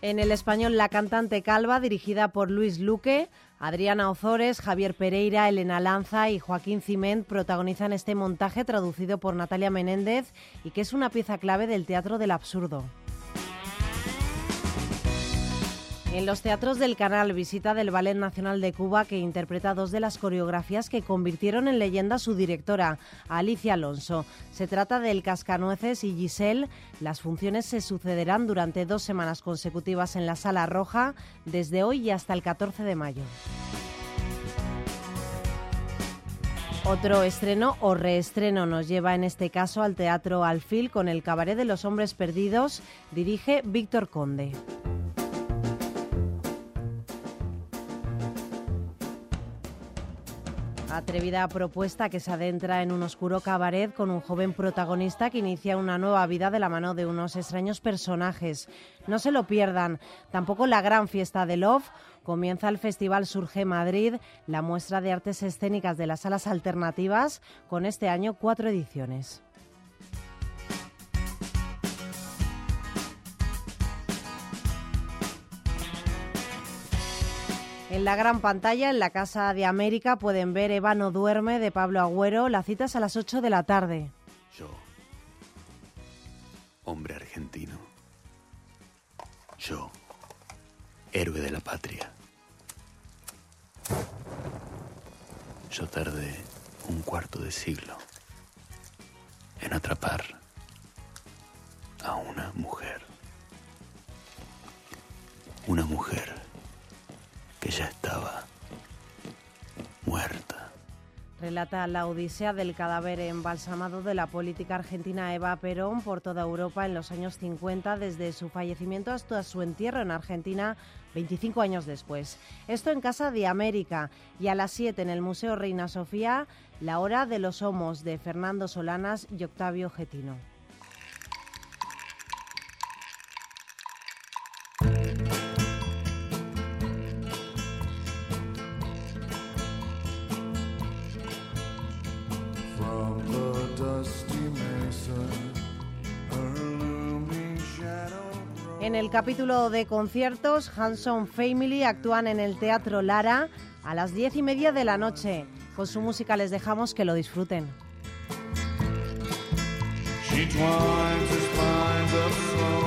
En El Español, La cantante calva, dirigida por Luis Luque. Adriana Ozores, Javier Pereira, Elena Lanza y Joaquín Ciment protagonizan este montaje traducido por Natalia Menéndez y que es una pieza clave del teatro del absurdo. En los teatros del Canal, visita del Ballet Nacional de Cuba, que interpreta dos de las coreografías que convirtieron en leyenda a su directora, Alicia Alonso. Se trata del Cascanueces y Giselle. Las funciones se sucederán durante 2 semanas consecutivas en la Sala Roja, desde hoy y hasta el 14 de mayo. Otro estreno o reestreno nos lleva en este caso al Teatro Alfil con el Cabaret de los Hombres Perdidos. Dirige Víctor Conde. Atrevida propuesta que se adentra en un oscuro cabaret con un joven protagonista que inicia una nueva vida de la mano de unos extraños personajes. No se lo pierdan. Tampoco la gran fiesta de Love. Comienza el Festival Surge Madrid, la muestra de artes escénicas de las salas alternativas, con este año 4 ediciones. En la gran pantalla, en la Casa de América, pueden ver Eva no duerme, de Pablo Agüero. La cita es a las 8 de la tarde. Yo, hombre argentino. Yo, héroe de la patria. Yo tardé un cuarto de siglo en atrapar a una mujer. Una mujer que ya estaba muerta. Relata la odisea del cadáver embalsamado de la política argentina Eva Perón por toda Europa en los años 50, desde su fallecimiento hasta su entierro en Argentina 25 años después. Esto en Casa de América, y a las 7 en el Museo Reina Sofía, La Hora de los Homos, de Fernando Solanas y Octavio Getino. En el capítulo de conciertos, Hanson Family actúan en el Teatro Lara a las 10:30 de la noche. Con su música les dejamos que lo disfruten. She twines her spines up slow.